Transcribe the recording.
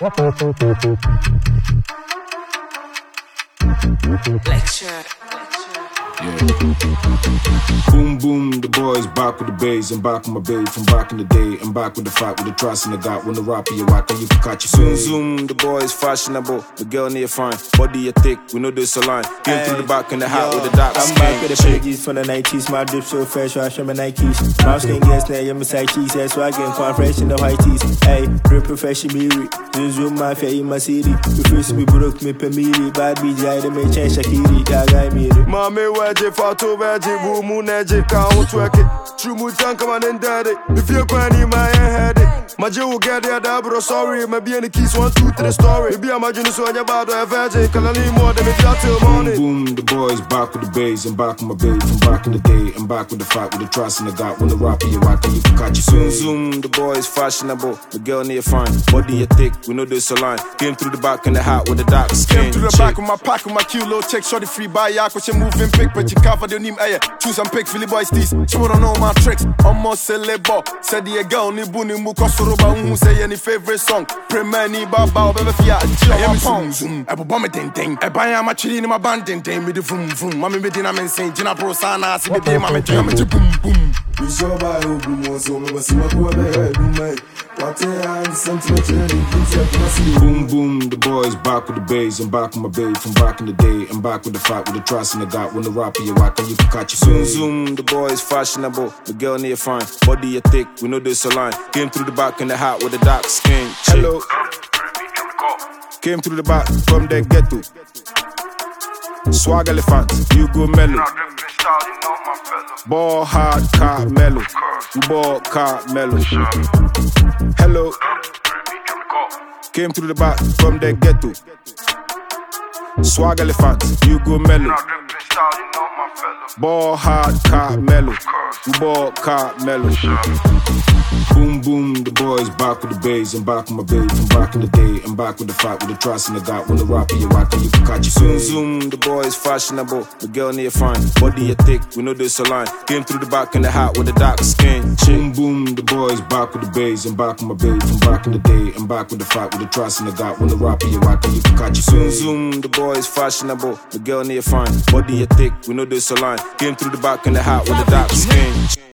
Lecture. Yeah. Boom, boom, the boys back with the bass. I'm back with my babe from back in the day. I'm back with the fight, with the trust and the got. When the rapper you rock and you can catch you. Zoom, zoom, the boys fashionable. The girl near fine, body you thick. We know this a line. Came through the back in the hat with the dark I'm skin. back with the pages from the 90s. My drip so fresh, I show my Nikes. Mouse can get snare, yeah, my side cheese. That's why I get quite fresh in the white tees. Hey, real professional me. Zoom, my fair in my city. The first me broke me per mealy. Bad BJ, the may change Shakiri. Gaga me. Mame wedge, photo wedge, boom, moon edge, can't twerk it. True mood tank, come on and daddy. If you're crying in my head, my Joe will get there, bro. Sorry, maybe any keys 1, 2 to the story. Maybe I'm imagining so about a virgin, cause I need more than maybe I till morning. Boom, boom, the boys back with the bass. I'm back with my babe from back in the day. I'm back with the fight, with the trust and the got. When the rapper you rock and you can catch you. Zoom, zoom, the boys fashionable. The girl near fine, body you thick. We know this a line. Came through the back in the hat with the dark skin. Came through the back with my pack with my kilo check. Shorty free by yak, she moving pick, but you cover the name air. Choose and pick Philly boys teeth. She wanna know my tricks. Almost celebo. Said the girl ni buni mukosoroba. Who say any favorite song? Premani baba bebe fia. I am zoom zoom. I bomb it ding ding. I buy my chili in my band ding ding. Me the vroom vroom. Mami me dina men sing. Jina pro sana. See baby mami jina me boom boom. We show by who boom so me see my boy be boom man. What a something boom, boom, the boys back with the bass. I'm back with my babe from back in the day. I'm back with the fight, with the trust and the got. When the rapper you rock and you can catch you. Zoom, zoom, the boys fashionable. The girl near fine, body you thick. We know this a line. Came through the back in the hat with the dark skin. Hello. Came through the back from the ghetto. Swag elephant, you go mellow. Ball hard, car mellow. We ball car mellow. Hello. Came through the back from the ghetto. Swag elephant, you go mellow. Ball hard, car mellow. We ball car mellow. Boom, boom, the boys back with the bass. I'm back with my babe from back in the day. I'm back with the fight, with the trust and the got. When the rapper you rock and you can catch you. Zoom, zoom, the boys fashionable. The girl near fine, body you thick. We know this a line. Came through the back in the hat with the dark skin. Boom, boom, the boys back with the bass. I'm back with my babe from back in the day. I'm back with the fight, with the trust and the got. When the rapper you rock and you can catch you. Zoom, zoom, the boys fashionable. The girl near fine, body you thick. We know this a line. Came through the back in the hat with the dark skin.